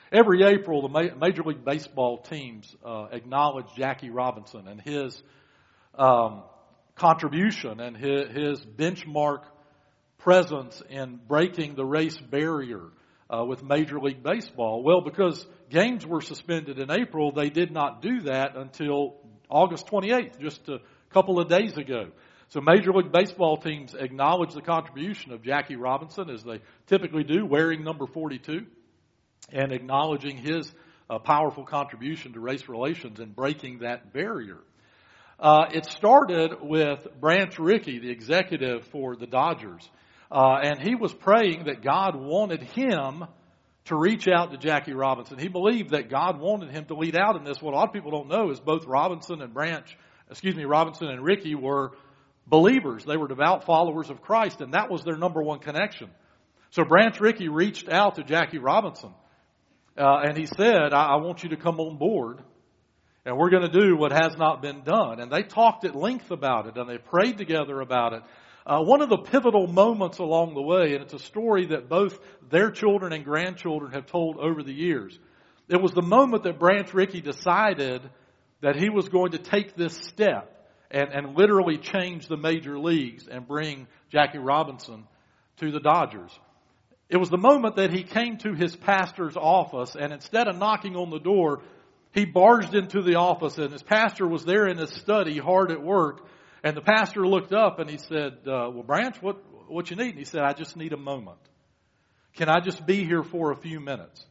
Every April, the Major League Baseball teams acknowledge Jackie Robinson and his contribution and his benchmark presence in breaking the race barrier with Major League Baseball. Well, because games were suspended in April, they did not do that until August 28th, just a couple of days ago. So Major League Baseball teams acknowledge the contribution of Jackie Robinson, as they typically do, wearing number 42, and acknowledging his powerful contribution to race relations and breaking that barrier. It started with Branch Rickey, the executive for the Dodgers, and he was praying that God wanted him to reach out to Jackie Robinson. He believed that God wanted him to lead out in this. What a lot of people don't know is both Robinson and Rickey were believers. They were devout followers of Christ, and that was their number one connection. So Branch Rickey reached out to Jackie Robinson, and he said, I want you to come on board, and we're going to do what has not been done. And they talked at length about it, and they prayed together about it. One of the pivotal moments along the way, and it's a story that both their children and grandchildren have told over the years, it was the moment that Branch Rickey decided that he was going to take this step and literally change the major leagues and bring Jackie Robinson to the Dodgers. It was the moment that he came to his pastor's office, and instead of knocking on the door, he barged into the office, and his pastor was there in his study, hard at work. And the pastor looked up and he said, well, Branch, what you need? And he said, I just need a moment. Can I just be here for a few minutes?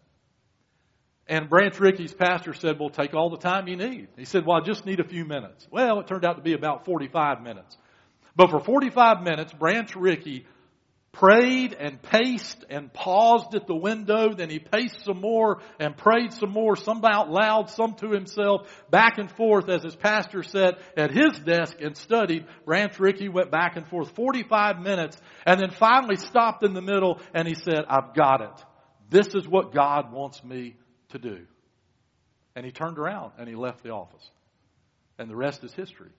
And Branch Rickey's pastor said, well, take all the time you need. He said, well, I just need a few minutes. Well, it turned out to be about 45 minutes. But for 45 minutes, Branch Rickey prayed and paced and paused at the window. Then he paced some more and prayed some more, some out loud, some to himself, back and forth as his pastor sat at his desk and studied. Branch Rickey went back and forth 45 minutes and then finally stopped in the middle and he said, I've got it. This is what God wants me to do. And he turned around and he left the office. And the rest is history.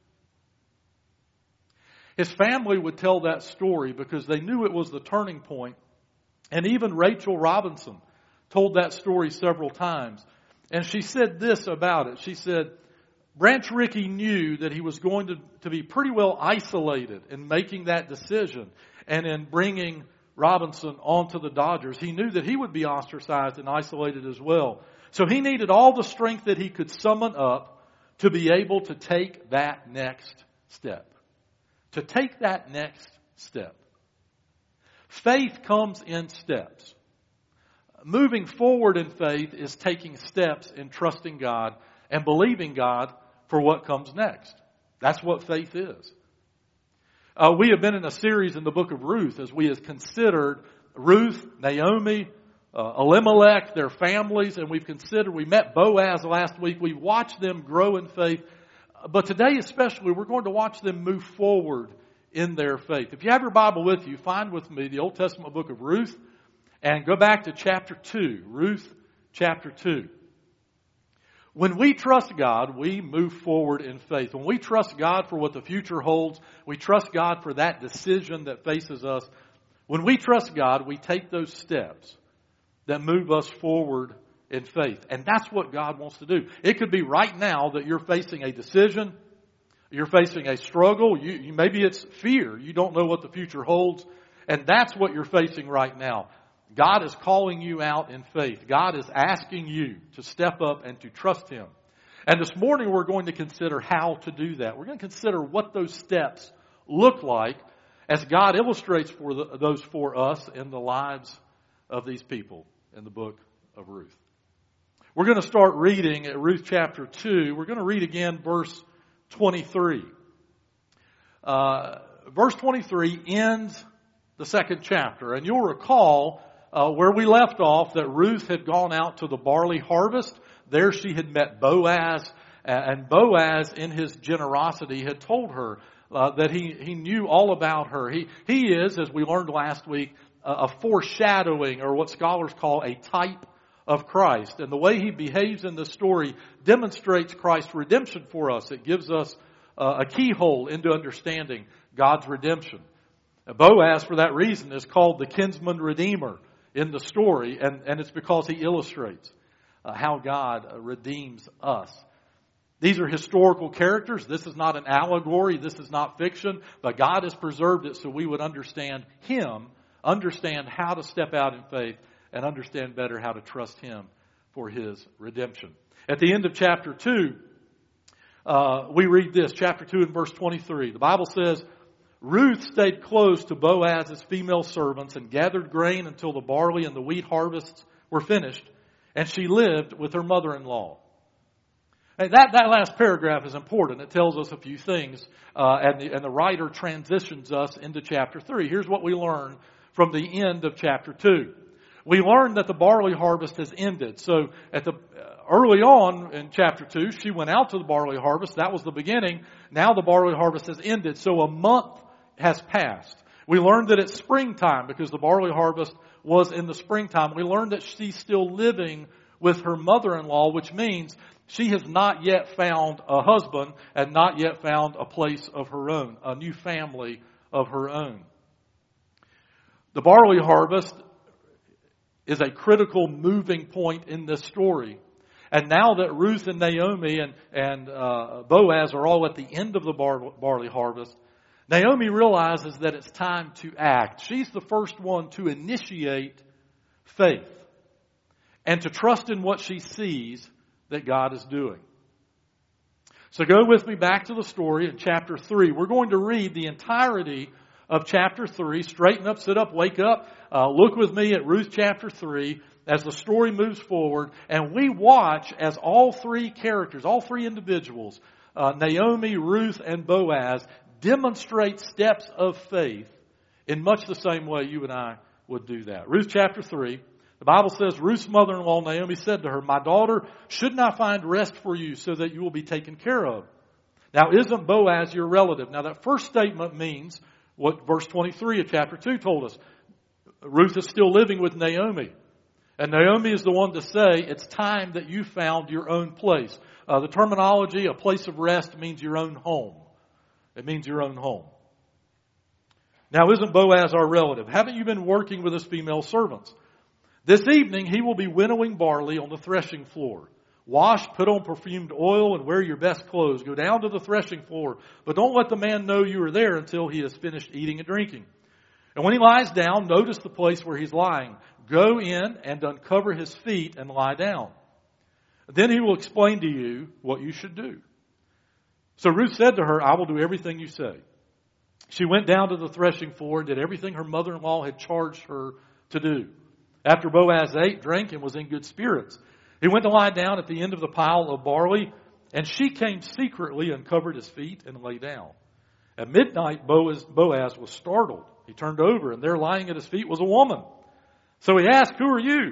His family would tell that story because they knew it was the turning point. And even Rachel Robinson told that story several times. And she said this about it. She said, Branch Rickey knew that he was going to be pretty well isolated in making that decision and in bringing Robinson onto the Dodgers. He knew that he would be ostracized and isolated as well. So he needed all the strength that he could summon up to be able to take that next step. To take that next step. Faith comes in steps. Moving forward in faith is taking steps in trusting God and believing God for what comes next. That's what faith is. We have been in a series in the book of Ruth as we have considered Ruth, Naomi, Elimelech, their families, and we met Boaz last week. We've watched them grow in faith. But today especially, we're going to watch them move forward in their faith. If you have your Bible with you, find with me the Old Testament book of Ruth and go back to chapter 2. Ruth chapter 2. When we trust God, we move forward in faith. When we trust God for what the future holds, we trust God for that decision that faces us. When we trust God, we take those steps that move us forward in faith. And that's what God wants to do. It could be right now that you're facing a decision. You're facing a struggle. Maybe it's fear. You don't know what the future holds. And that's what you're facing right now. God is calling you out in faith. God is asking you to step up and to trust Him. And this morning we're going to consider how to do that. We're going to consider what those steps look like as God illustrates those for us in the lives of these people in the book of Ruth. We're going to start reading at Ruth chapter 2. We're going to read again verse 23. Verse 23 ends the second chapter. And you'll recall where we left off that Ruth had gone out to the barley harvest. There she had met Boaz. And Boaz, in his generosity, had told her that he knew all about her. He is, as we learned last week, a foreshadowing, or what scholars call a type of Christ. And the way he behaves in this story demonstrates Christ's redemption for us. It gives us a keyhole into understanding God's redemption. Boaz, for that reason, is called the kinsman redeemer in the story, and it's because he illustrates how God redeems us. These are historical characters. This is not an allegory. This is not fiction. But God has preserved it so we would understand Him, understand how to step out in faith, and understand better how to trust Him for His redemption. At the end of chapter 2, we read this, chapter 2 and verse 23. The Bible says, Ruth stayed close to Boaz's female servants and gathered grain until the barley and the wheat harvests were finished, and she lived with her mother-in-law. Hey, that last paragraph is important. It tells us a few things, and the writer transitions us into chapter 3. Here's what we learn from the end of chapter 2. We learn that the barley harvest has ended. So early on in chapter 2, she went out to the barley harvest. That was the beginning. Now the barley harvest has ended. So a month has passed. We learned that it's springtime because the barley harvest was in the springtime. We learned that she's still living with her mother-in-law, which means she has not yet found a husband and not yet found a place of her own, a new family of her own. The barley harvest is a critical moving point in this story. And now that Ruth and Naomi and Boaz are all at the end of the barley harvest, Naomi realizes that it's time to act. She's the first one to initiate faith and to trust in what she sees that God is doing. So go with me back to the story in chapter 3. We're going to read the entirety of chapter 3. Straighten up, sit up, wake up. Look with me at Ruth chapter 3 as the story moves forward. And we watch as all three characters, all three individuals, Naomi, Ruth, and Boaz, demonstrate steps of faith in much the same way you and I would do that. Ruth chapter 3. The Bible says, Ruth's mother-in-law Naomi said to her, "My daughter, shouldn't I find rest for you so that you will be taken care of? Now, isn't Boaz your relative?" Now, that first statement means what verse 23 of chapter 2 told us. Ruth is still living with Naomi. And Naomi is the one to say, it's time that you found your own place. The terminology, a place of rest, means your own home. It means your own home. Now, isn't Boaz our relative? Haven't you been working with his female servants? This evening he will be winnowing barley on the threshing floor. Wash, put on perfumed oil, and wear your best clothes. Go down to the threshing floor, but don't let the man know you are there until he has finished eating and drinking. And when he lies down, notice the place where he's lying. Go in and uncover his feet and lie down. Then he will explain to you what you should do. So Ruth said to her, "I will do everything you say." She went down to the threshing floor and did everything her mother-in-law had charged her to do. After Boaz ate, drank, and was in good spirits, he went to lie down at the end of the pile of barley, and she came secretly and covered his feet and lay down. At midnight, Boaz was startled. He turned over, and there lying at his feet was a woman. So he asked, "Who are you?"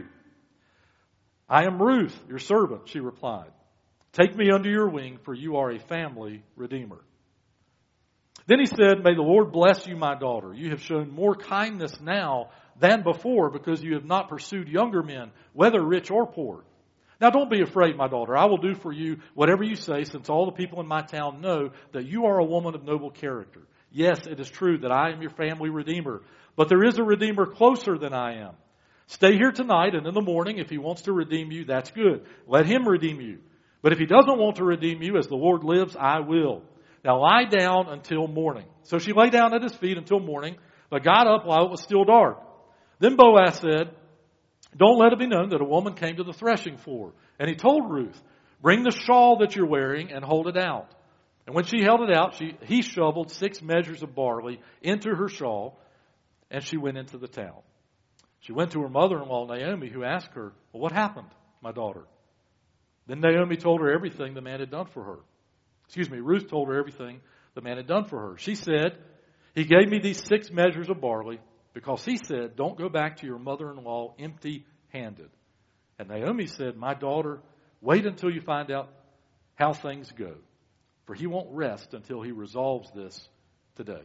"I am Ruth, your servant," she replied. "Take me under your wing, for you are a family redeemer." Then he said, "May the Lord bless you, my daughter. You have shown more kindness now than before, because you have not pursued younger men, whether rich or poor. Now don't be afraid, my daughter. I will do for you whatever you say, since all the people in my town know that you are a woman of noble character. Yes, it is true that I am your family redeemer, but there is a redeemer closer than I am. Stay here tonight, and in the morning, if he wants to redeem you, that's good. Let him redeem you. But if he doesn't want to redeem you, as the Lord lives, I will. Now lie down until morning." So she lay down at his feet until morning, but got up while it was still dark. Then Boaz said, "Don't let it be known that a woman came to the threshing floor." And he told Ruth, "Bring the shawl that you're wearing and hold it out." And when she held it out, he shoveled 6 measures of barley into her shawl, and she went into the town. She went to her mother-in-law, Naomi, who asked her, "Well, what happened, my daughter?" Then Naomi told her everything the man had done for her. Ruth told her everything the man had done for her. She said, "He gave me these 6 measures of barley because he said, 'Don't go back to your mother-in-law empty-handed.'" And Naomi said, "My daughter, wait until you find out how things go, for he won't rest until he resolves this today."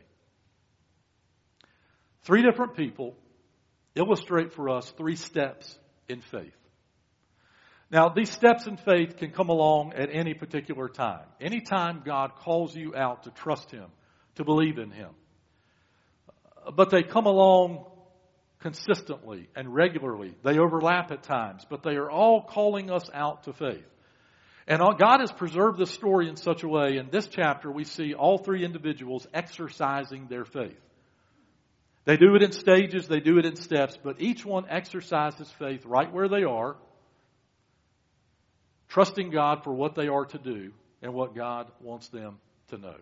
3 different people illustrate for us 3 steps in faith. Now, these steps in faith can come along at any particular time. Anytime God calls you out to trust Him, to believe in Him. But they come along consistently and regularly. They overlap at times, but they are all calling us out to faith. And God has preserved this story in such a way. In this chapter, we see all three individuals exercising their faith. They do it in stages, they do it in steps, but each one exercises faith right where they are, trusting God for what they are to do and what God wants them to know.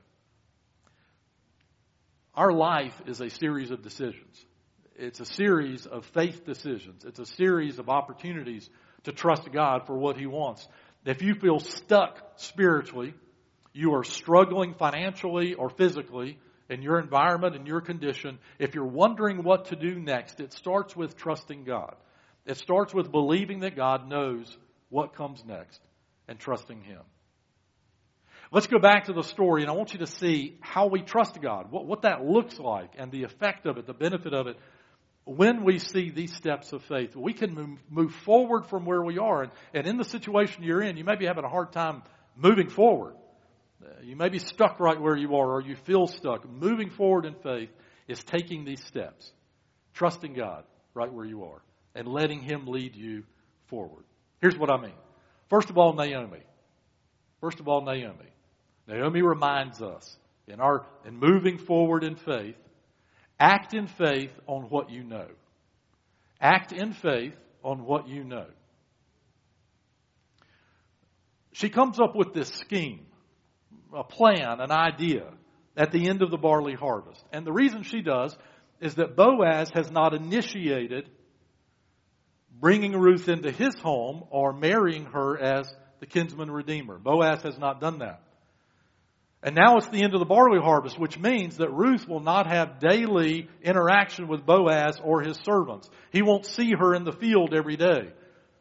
Our life is a series of decisions. It's a series of faith decisions. It's a series of opportunities to trust God for what He wants. If you feel stuck spiritually, you are struggling financially or physically in your environment and your condition, if you're wondering what to do next, it starts with trusting God. It starts with believing that God knows what comes next and trusting Him. Let's go back to the story, and I want you to see how we trust God, what that looks like, and the effect of it, the benefit of it. When we see these steps of faith, we can move forward from where we are. And in the situation you're in, you may be having a hard time moving forward. You may be stuck right where you are, or you feel stuck. Moving forward in faith is taking these steps, trusting God right where you are, and letting Him lead you forward. Here's what I mean. First of all, Naomi. Naomi reminds us in moving forward in faith, act in faith on what you know. Act in faith on what you know. She comes up with this scheme, a plan, an idea at the end of the barley harvest. And the reason she does is that Boaz has not initiated bringing Ruth into his home or marrying her as the kinsman redeemer. Boaz has not done that. And now it's the end of the barley harvest, which means that Ruth will not have daily interaction with Boaz or his servants. He won't see her in the field every day.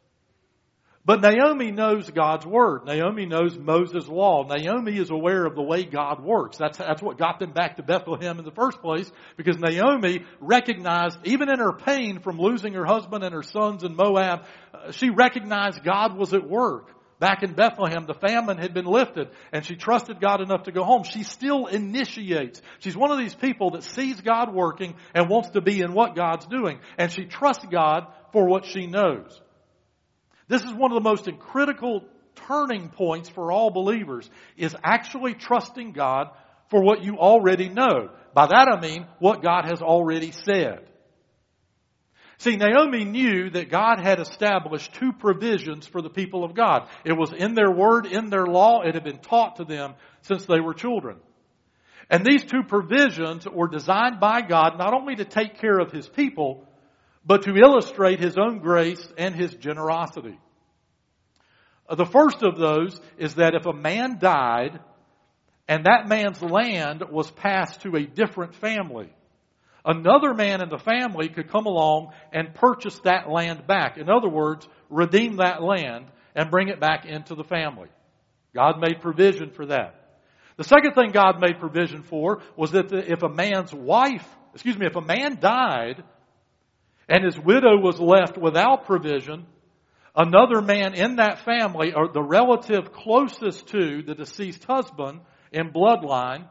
But Naomi knows God's Word. Naomi knows Moses' law. Naomi is aware of the way God works. That's what got them back to Bethlehem in the first place, because Naomi recognized, even in her pain from losing her husband and her sons in Moab, she recognized God was at work. Back in Bethlehem, the famine had been lifted, and she trusted God enough to go home. She still initiates. She's one of these people that sees God working and wants to be in what God's doing. And she trusts God for what she knows. This is one of the most critical turning points for all believers, is actually trusting God for what you already know. By that I mean what God has already said. See, Naomi knew that God had established two provisions for the people of God. It was in their word, in their law. It had been taught to them since they were children. And these two provisions were designed by God not only to take care of His people, but to illustrate His own grace and His generosity. The first of those is that if a man died and that man's land was passed to a different family, another man in the family could come along and purchase that land back. In other words, redeem that land and bring it back into the family. God made provision for that. The second thing God made provision for was that if a man died and his widow was left without provision, another man in that family, or the relative closest to the deceased husband in bloodline,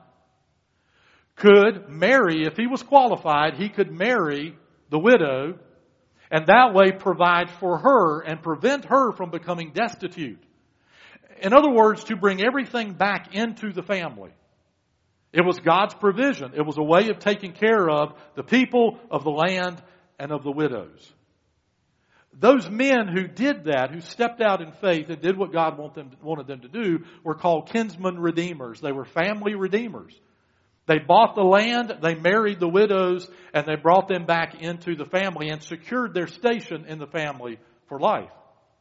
could marry, if he was qualified, he could marry the widow and that way provide for her and prevent her from becoming destitute. In other words, to bring everything back into the family. It was God's provision. It was a way of taking care of the people, of the land, and of the widows. Those men who did that, who stepped out in faith and did what God wanted them to do, were called kinsman redeemers. They were family redeemers. They bought the land, they married the widows, and they brought them back into the family and secured their station in the family for life.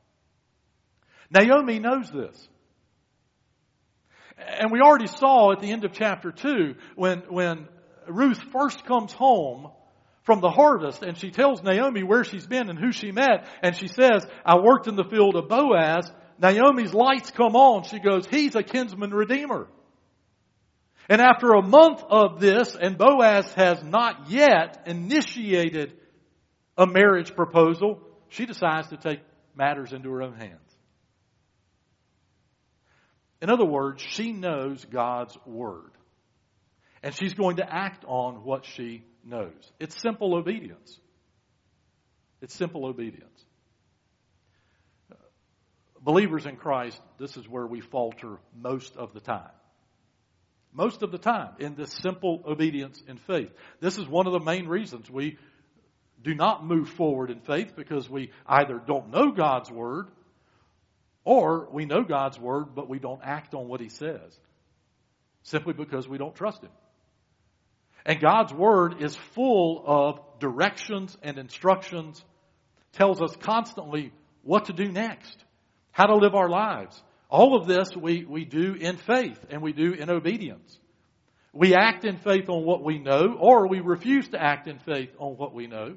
Naomi knows this. And we already saw at the end of chapter 2, when Ruth first comes home from the harvest, and she tells Naomi where she's been and who she met, and she says, I worked in the field of Boaz. Naomi's lights come on. She goes, he's a kinsman redeemer. And after a month of this, and Boaz has not yet initiated a marriage proposal, she decides to take matters into her own hands. In other words, she knows God's Word. And she's going to act on what she knows. It's simple obedience. It's simple obedience. Believers in Christ, this is where we falter most of the time. Most of the time in this simple obedience in faith. This is one of the main reasons we do not move forward in faith, because we either don't know God's Word, or we know God's Word but we don't act on what He says. Simply because we don't trust Him. And God's Word is full of directions and instructions, tells us constantly what to do next, how to live our lives. All of this we do in faith and we do in obedience. We act in faith on what we know, or we refuse to act in faith on what we know.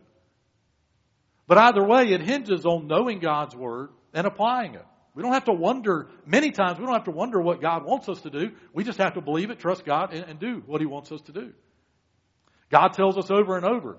But either way, it hinges on knowing God's Word and applying it. We don't have to wonder, many times we don't have to wonder what God wants us to do. We just have to believe it, trust God, and do what He wants us to do. God tells us over and over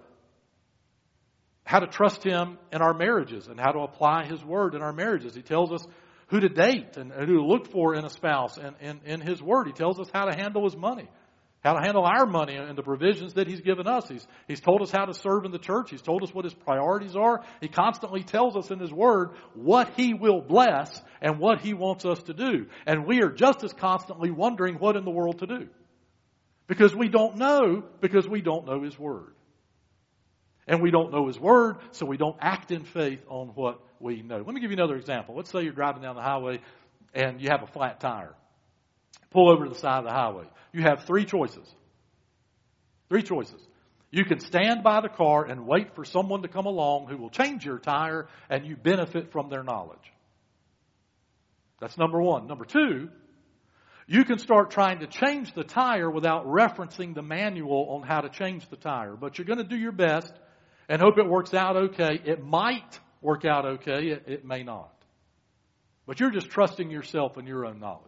how to trust Him in our marriages and how to apply His Word in our marriages. He tells us who to date and who to look for in a spouse. And in His Word, He tells us how to handle His money, how to handle our money and the provisions that He's given us. He's told us how to serve in the church. He's told us what His priorities are. He constantly tells us in His Word what He will bless and what He wants us to do. And we are just as constantly wondering what in the world to do. Because we don't know His Word. And we don't know His Word, so we don't act in faith on what we know. Let me give you another example. Let's say you're driving down the highway and you have a flat tire. Pull over to the side of the highway. You have three choices. Three choices. You can stand by the car and wait for someone to come along who will change your tire, and you benefit from their knowledge. That's number one. Number two, you can start trying to change the tire without referencing the manual on how to change the tire. But you're going to do your best and hope it works out okay. It might work out okay. It may not. But you're just trusting yourself and your own knowledge.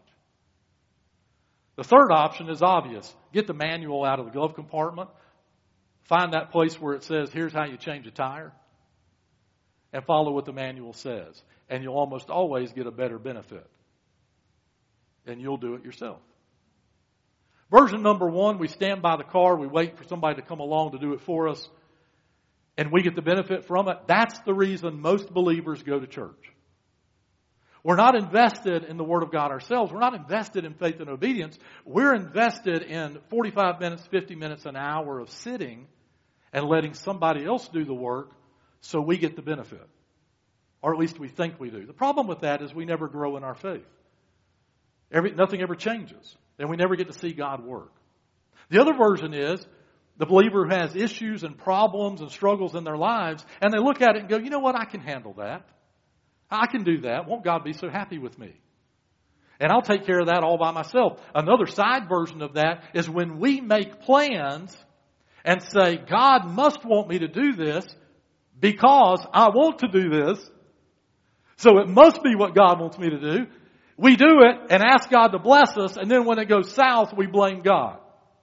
The third option is obvious. Get the manual out of the glove compartment. Find that place where it says, here's how you change a tire. And follow what the manual says. And you'll almost always get a better benefit. And you'll do it yourself. Version number one, we stand by the car. We wait for somebody to come along to do it for us. And we get the benefit from it. That's the reason most believers go to church. We're not invested in the Word of God ourselves. We're not invested in faith and obedience. We're invested in 45 minutes, 50 minutes, an hour of sitting and letting somebody else do the work so we get the benefit. Or at least we think we do. The problem with that is we never grow in our faith. Nothing ever changes. And we never get to see God work. The other version is the believer who has issues and problems and struggles in their lives, and they look at it and go, you know what, I can handle that. I can do that. Won't God be so happy with me? And I'll take care of that all by myself. Another side version of that is when we make plans and say, God must want me to do this because I want to do this. So it must be what God wants me to do. We do it and ask God to bless us, and then when it goes south, we blame God.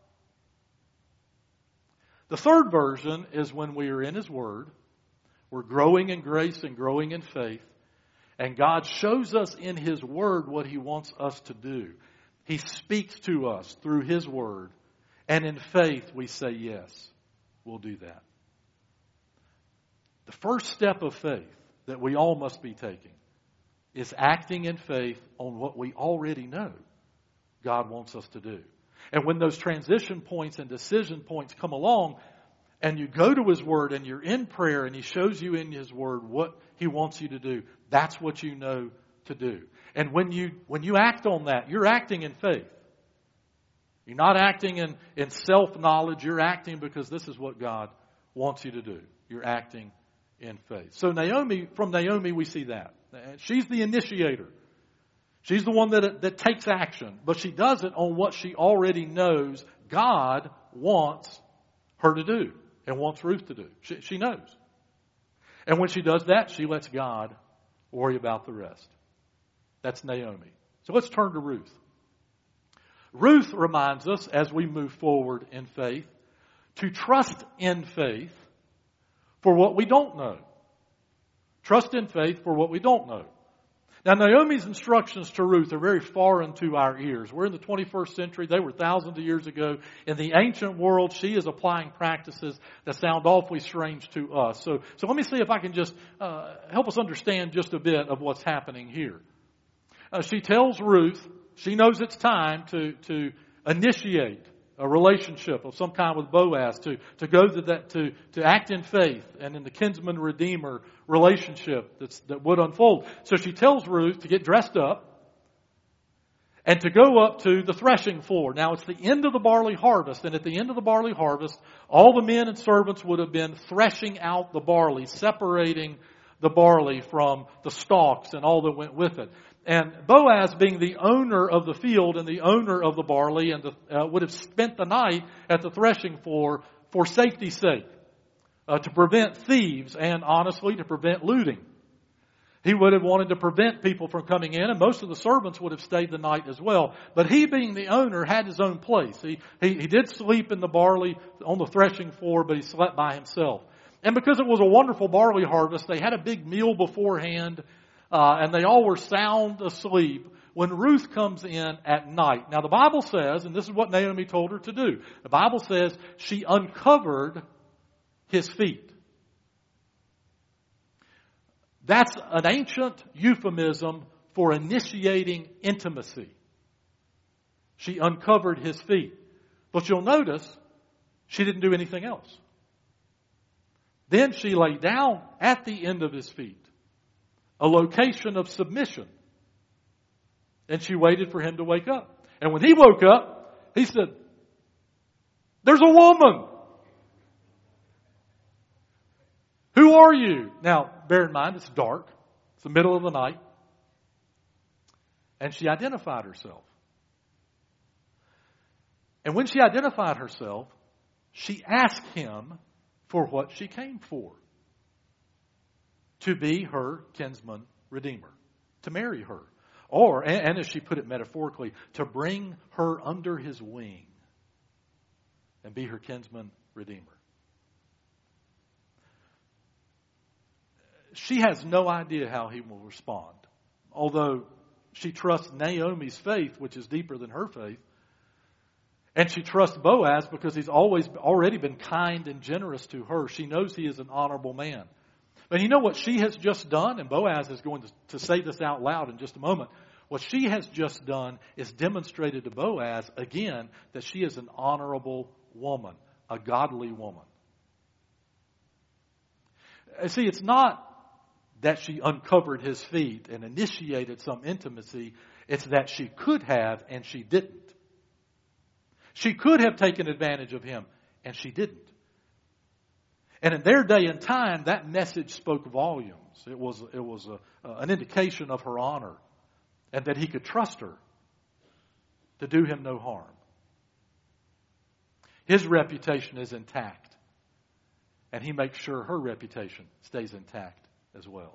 The third version is when we are in His Word, we're growing in grace and growing in faith, and God shows us in His Word what He wants us to do. He speaks to us through His Word, and in faith we say, yes, we'll do that. The first step of faith that we all must be taking is acting in faith on what we already know God wants us to do. And when those transition points and decision points come along, and you go to His Word and you're in prayer and He shows you in His Word what He wants you to do, that's what you know to do. And when you act on that, you're acting in faith. You're not acting in self-knowledge. You're acting because this is what God wants you to do. You're acting in faith. So from Naomi, we see that. She's the initiator. She's the one that takes action. But she does it on what she already knows God wants her to do and wants Ruth to do. She knows. And when she does that, she lets God worry about the rest. That's Naomi. So let's turn to Ruth. Ruth reminds us, as we move forward in faith, to trust in faith for what we don't know. Trust in faith for what we don't know. Now, Naomi's instructions to Ruth are very foreign to our ears. We're in the 21st century. They were thousands of years ago. In the ancient world, she is applying practices that sound awfully strange to us. So let me see if I can just help us understand just a bit of what's happening here. She tells Ruth she knows it's time to initiate a relationship of some kind with Boaz, to go to that, to act in faith and in the kinsman redeemer relationship that would unfold. So she tells Ruth to get dressed up and to go up to the threshing floor. Now it's the end of the barley harvest, and at the end of the barley harvest, all the men and servants would have been threshing out the barley, separating the barley from the stalks and all that went with it. And Boaz, being the owner of the field and the owner of the barley, and would have spent the night at the threshing floor for safety's sake, to prevent thieves and, honestly, to prevent looting. He would have wanted to prevent people from coming in, and most of the servants would have stayed the night as well. But he, being the owner, had his own place. He did sleep in the barley on the threshing floor, but he slept by himself. And because it was a wonderful barley harvest, they had a big meal beforehand, and they all were sound asleep when Ruth comes in at night. Now the Bible says, and this is what Naomi told her to do, the Bible says she uncovered his feet. That's an ancient euphemism for initiating intimacy. She uncovered his feet. But you'll notice she didn't do anything else. Then she lay down at the end of his feet, a location of submission. And she waited for him to wake up. And when he woke up, he said, "There's a woman. Who are you?" Now, bear in mind, it's dark. It's the middle of the night. And she identified herself. And when she identified herself, she asked him for what she came for. To be her kinsman redeemer. To marry her. Or, and as she put it metaphorically, to bring her under his wing and be her kinsman redeemer. She has no idea how he will respond. Although she trusts Naomi's faith, which is deeper than her faith. And she trusts Boaz because he's already been kind and generous to her. She knows he is an honorable man. But you know what she has just done? And Boaz is going to say this out loud in just a moment. What she has just done is demonstrated to Boaz, again, that she is an honorable woman, a godly woman. See, it's not that she uncovered his feet and initiated some intimacy. It's that she could have and she didn't. She could have taken advantage of him and she didn't. And in their day and time, that message spoke volumes. It was an indication of her honor and that he could trust her to do him no harm. His reputation is intact, and he makes sure her reputation stays intact as well.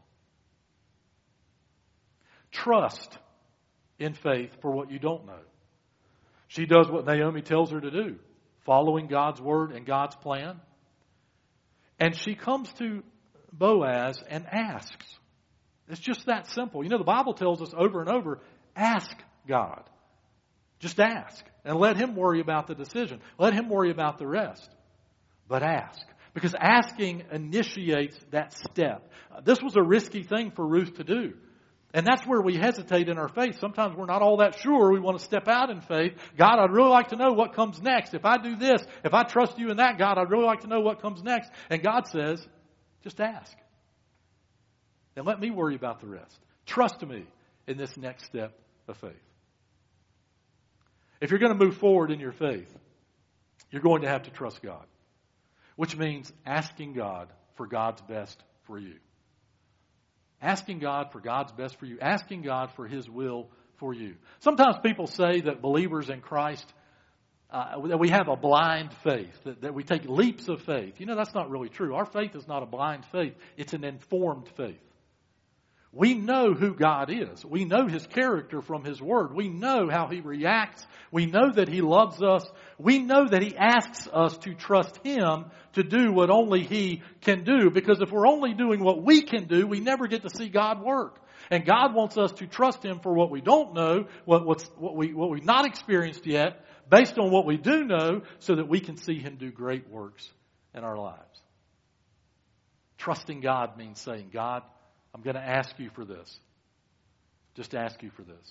Trust in faith for what you don't know. She does what Naomi tells her to do, following God's word and God's plan. And she comes to Boaz and asks. It's just that simple. You know, the Bible tells us over and over, ask God. Just ask. And let him worry about the decision. Let him worry about the rest. But ask. Because asking initiates that step. This was a risky thing for Ruth to do. And that's where we hesitate in our faith. Sometimes we're not all that sure. We want to step out in faith. God, I'd really like to know what comes next. If I do this, if I trust you in that, God, I'd really like to know what comes next. And God says, just ask. And let me worry about the rest. Trust me in this next step of faith. If you're going to move forward in your faith, you're going to have to trust God. Which means asking God for God's best for you. Asking God for God's best for you. Asking God for His will for you. Sometimes people say that believers in Christ, that we have a blind faith, that we take leaps of faith. You know, that's not really true. Our faith is not a blind faith. It's an informed faith. We know who God is. We know His character from His Word. We know how He reacts. We know that He loves us. We know that He asks us to trust Him to do what only He can do. Because if we're only doing what we can do, we never get to see God work. And God wants us to trust Him for what we don't know, what we've not experienced yet, based on what we do know, so that we can see Him do great works in our lives. Trusting God means saying, God, I'm going to ask you for this. Just ask you for this.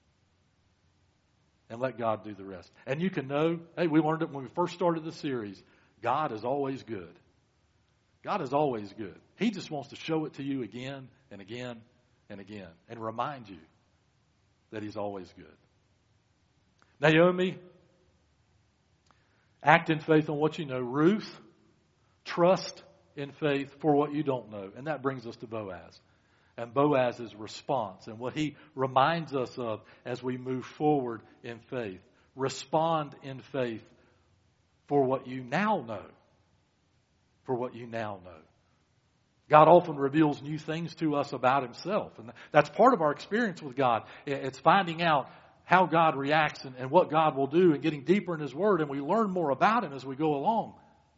And let God do the rest. And you can know, hey, we learned it when we first started the series, God is always good. God is always good. He just wants to show it to you again and again and again and remind you that He's always good. Naomi, act in faith on what you know. Ruth, trust in faith for what you don't know. And that brings us to Boaz. And Boaz's response and what he reminds us of as we move forward in faith. Respond in faith for what you now know. For what you now know. God often reveals new things to us about Himself. And that's part of our experience with God. It's finding out how God reacts and what God will do and getting deeper in His Word. And we learn more about Him as we go along.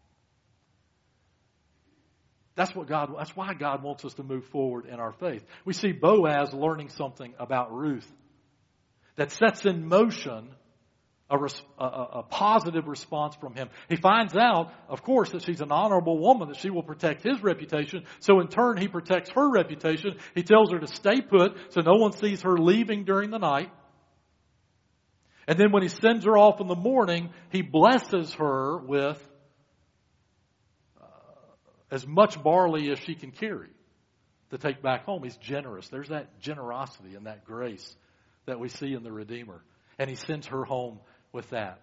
That's why God wants us to move forward in our faith. We see Boaz learning something about Ruth that sets in motion a positive response from him. He finds out, of course, that she's an honorable woman, that she will protect his reputation. So in turn, he protects her reputation. He tells her to stay put so no one sees her leaving during the night. And then when he sends her off in the morning, he blesses her with as much barley as she can carry to take back home. He's generous. There's that generosity and that grace that we see in the Redeemer. And he sends her home with that.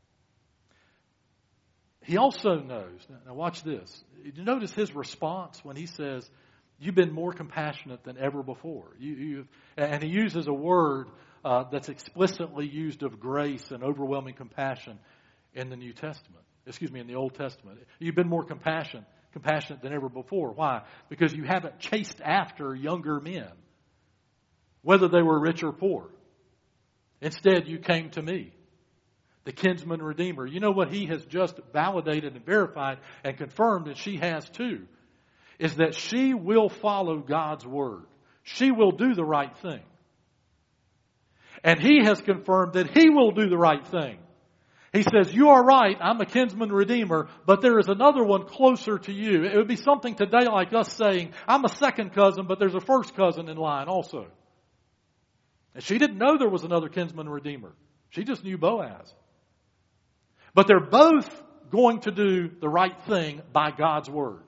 He also knows, now watch this. You notice his response when he says, you've been more compassionate than ever before. And he uses a word that's explicitly used of grace and overwhelming compassion in the New Testament. In the Old Testament. You've been more compassionate than ever before. Why? Because you haven't chased after younger men, whether they were rich or poor. Instead, you came to me, the kinsman redeemer. You know what he has just validated and verified and confirmed, and she has too, is that she will follow God's word. She will do the right thing. And he has confirmed that he will do the right thing. He says, you are right, I'm a kinsman redeemer, but there is another one closer to you. It would be something today like us saying, I'm a second cousin, but there's a first cousin in line also. And she didn't know there was another kinsman redeemer. She just knew Boaz. But they're both going to do the right thing by God's word.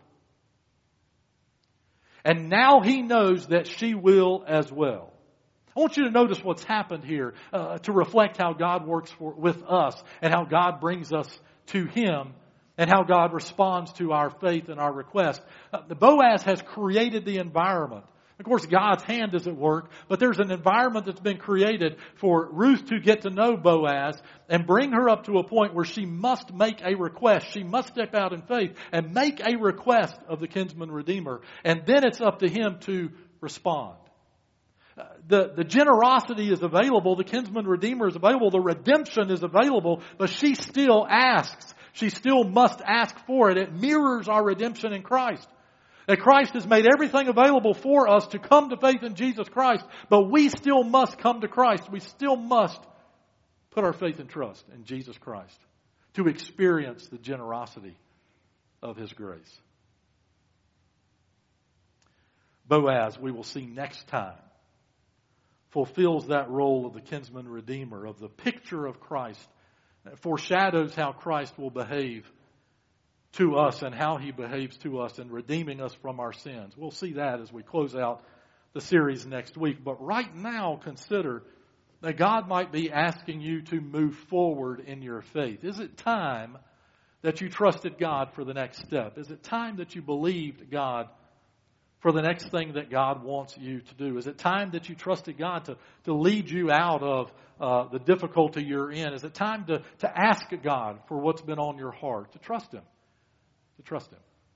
And now he knows that she will as well. I want you to notice what's happened here to reflect how God works with us and how God brings us to Him and how God responds to our faith and our request. Boaz has created the environment. Of course, God's hand is at work, but there's an environment that's been created for Ruth to get to know Boaz and bring her up to a point where she must make a request. She must step out in faith and make a request of the kinsman redeemer. And then it's up to him to respond. The generosity is available. The kinsman redeemer is available. The redemption is available. But she still asks. She still must ask for it. It mirrors our redemption in Christ. That Christ has made everything available for us to come to faith in Jesus Christ. But we still must come to Christ. We still must put our faith and trust in Jesus Christ to experience the generosity of His grace. Boaz, we will see next time, fulfills that role of the kinsman redeemer, of the picture of Christ. It foreshadows how Christ will behave to us and how He behaves to us in redeeming us from our sins. We'll see that as we close out the series next week. But right now, consider that God might be asking you to move forward in your faith. Is it time that you trusted God for the next step? Is it time that you believed God for the next thing that God wants you to do? Is it time that you trusted God to lead you out of the difficulty you're in? Is it time to ask God for what's been on your heart, to trust Him? To trust Him.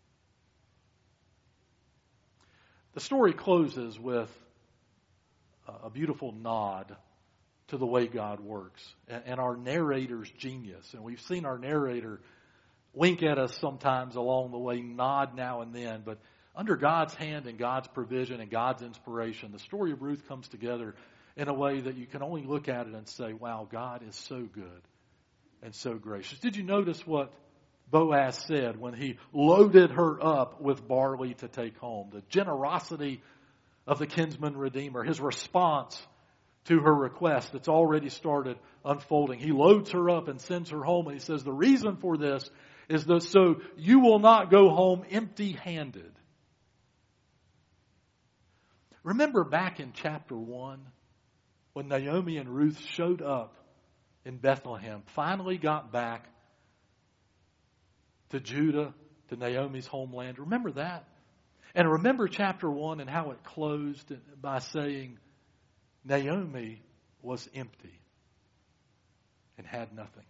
The story closes with a beautiful nod to the way God works and our narrator's genius. And we've seen our narrator wink at us sometimes along the way, nod now and then, but under God's hand and God's provision and God's inspiration, the story of Ruth comes together in a way that you can only look at it and say, wow, God is so good and so gracious. Did you notice what Boaz said when he loaded her up with barley to take home? The generosity of the kinsman redeemer, his response to her request that's already started unfolding. He loads her up and sends her home, and he says the reason for this is that so you will not go home empty-handed. Remember back in chapter 1 when Naomi and Ruth showed up in Bethlehem, finally got back to Judah, to Naomi's homeland. Remember that? And remember chapter 1 and how it closed by saying Naomi was empty and had nothing.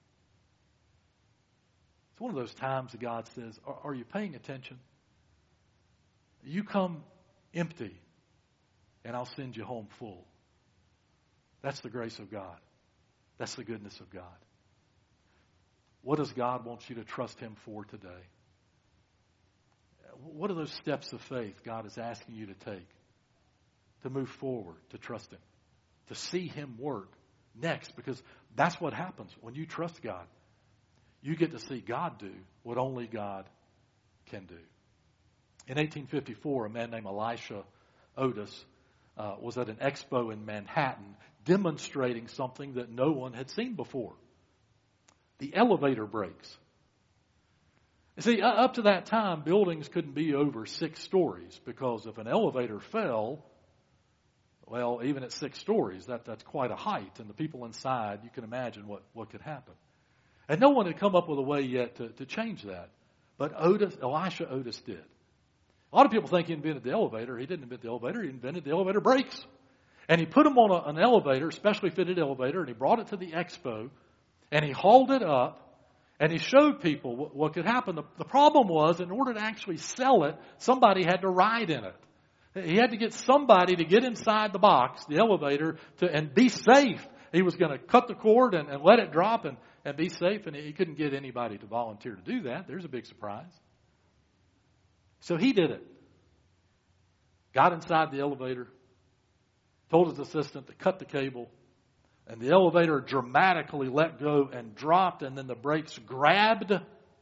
It's one of those times that God says, are you paying attention? You come empty and I'll send you home full. That's the grace of God. That's the goodness of God. What does God want you to trust Him for today? What are those steps of faith God is asking you to take to move forward, to trust Him, to see Him work next? Because that's what happens when you trust God. You get to see God do what only God can do. In 1854, a man named Elisha Otis was at an expo in Manhattan demonstrating something that no one had seen before. The elevator brakes. You see, up to that time, buildings couldn't be over 6 stories because if an elevator fell, well, even at 6 stories, that's quite a height. And the people inside, you can imagine what could happen. And no one had come up with a way yet to change that. But Elisha Otis did. A lot of people think he invented the elevator. He didn't invent the elevator. He invented the elevator brakes. And he put them on an elevator, specially fitted elevator, and he brought it to the expo, and he hauled it up, and he showed people what could happen. The problem was, in order to actually sell it, somebody had to ride in it. He had to get somebody to get inside the box, the elevator, and be safe. He was going to cut the cord and let it drop and be safe, and he couldn't get anybody to volunteer to do that. There's a big surprise. So he did it. Got inside the elevator, told his assistant to cut the cable, and the elevator dramatically let go and dropped, and then the brakes grabbed,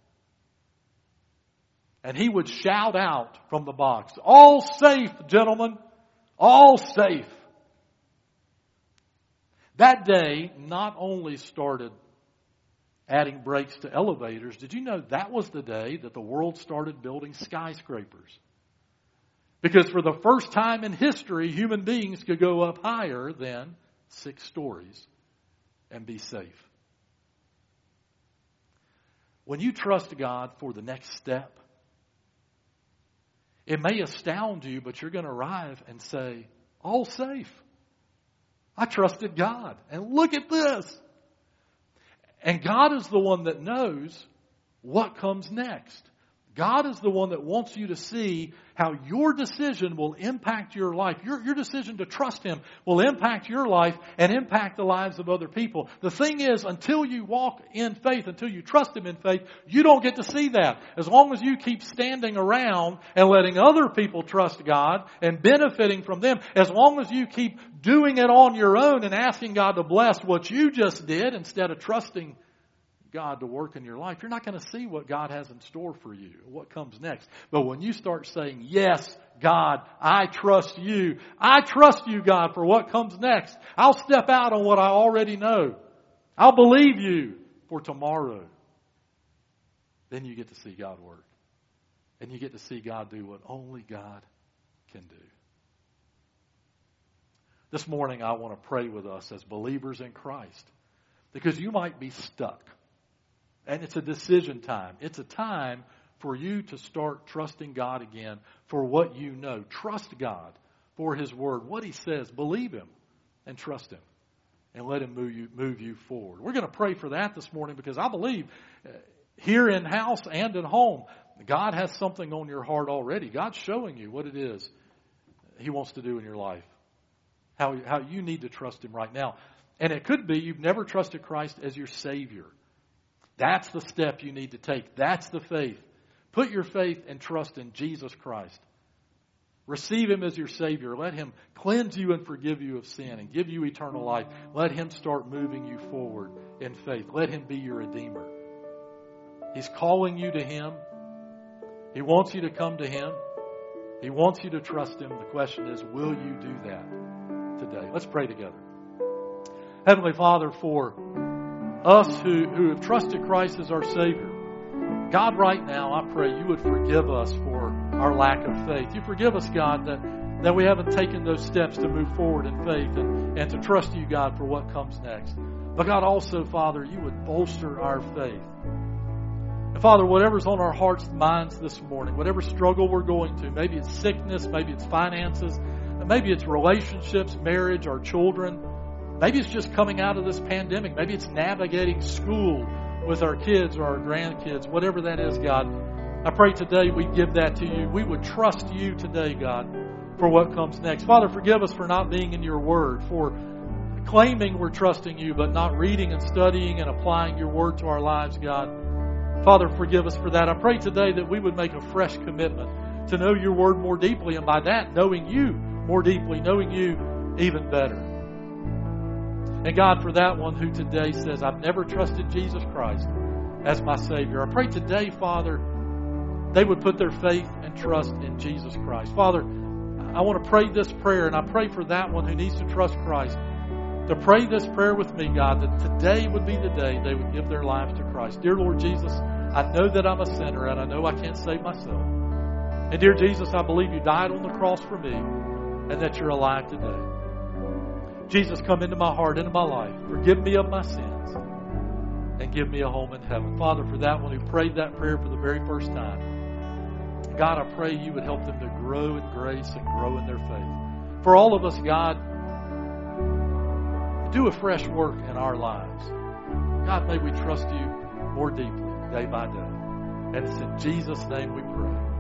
and he would shout out from the box, "All safe, gentlemen, all safe." That day not only started adding brakes to elevators, did you know that was the day that the world started building skyscrapers? Because for the first time in history, human beings could go up higher than 6 stories and be safe. When you trust God for the next step, it may astound you, but you're going to arrive and say, all safe. I trusted God. And look at this. And God is the one that knows what comes next. God is the one that wants you to see how your decision will impact your life. Your decision to trust Him will impact your life and impact the lives of other people. The thing is, until you walk in faith, until you trust Him in faith, you don't get to see that. As long as you keep standing around and letting other people trust God and benefiting from them, as long as you keep doing it on your own and asking God to bless what you just did instead of trusting God to work in your life, you're not going to see what God has in store for you, what comes next. But when you start saying, yes, God, I trust you. I trust you, God, for what comes next. I'll step out on what I already know. I'll believe you for tomorrow. Then you get to see God work. And you get to see God do what only God can do. This morning I want to pray with us as believers in Christ, because you might be stuck. And it's a decision time. It's a time for you to start trusting God again for what you know. Trust God for His Word, what He says. Believe Him and trust Him. And let Him move you forward. We're going to pray for that this morning, because I believe here in house and at home, God has something on your heart already. God's showing you what it is He wants to do in your life. How you need to trust Him right now. And it could be you've never trusted Christ as your Savior. That's the step you need to take. That's the faith. Put your faith and trust in Jesus Christ. Receive Him as your Savior. Let Him cleanse you and forgive you of sin and give you eternal life. Let Him start moving you forward in faith. Let Him be your Redeemer. He's calling you to Him. He wants you to come to Him. He wants you to trust Him. The question is, will you do that today? Let's pray together. Heavenly Father, for us who have trusted Christ as our Savior, God, right now, I pray you would forgive us for our lack of faith. You forgive us, God, that we haven't taken those steps to move forward in faith and to trust you, God, for what comes next. But God, also, Father, you would bolster our faith. And Father, whatever's on our hearts and minds this morning, whatever struggle we're going to, maybe it's sickness, maybe it's finances, maybe it's relationships, marriage, our children, maybe it's just coming out of this pandemic, maybe it's navigating school with our kids or our grandkids, whatever that is, God, I pray today we give that to you. We would trust you today, God, for what comes next. Father, forgive us for not being in your word, for claiming we're trusting you, but not reading and studying and applying your word to our lives, God. Father, forgive us for that. I pray today that we would make a fresh commitment to know your word more deeply, and by that, knowing you more deeply, knowing you even better. And God, for that one who today says, I've never trusted Jesus Christ as my Savior, I pray today, Father, they would put their faith and trust in Jesus Christ. Father, I want to pray this prayer, and I pray for that one who needs to trust Christ to pray this prayer with me, God, that today would be the day they would give their lives to Christ. Dear Lord Jesus, I know that I'm a sinner, and I know I can't save myself. And dear Jesus, I believe you died on the cross for me, and that you're alive today. Jesus, come into my heart, into my life. Forgive me of my sins, and give me a home in heaven. Father, for that one who prayed that prayer for the very first time, God, I pray you would help them to grow in grace and grow in their faith. For all of us, God, do a fresh work in our lives. God, may we trust you more deeply day by day. And it's in Jesus' name we pray.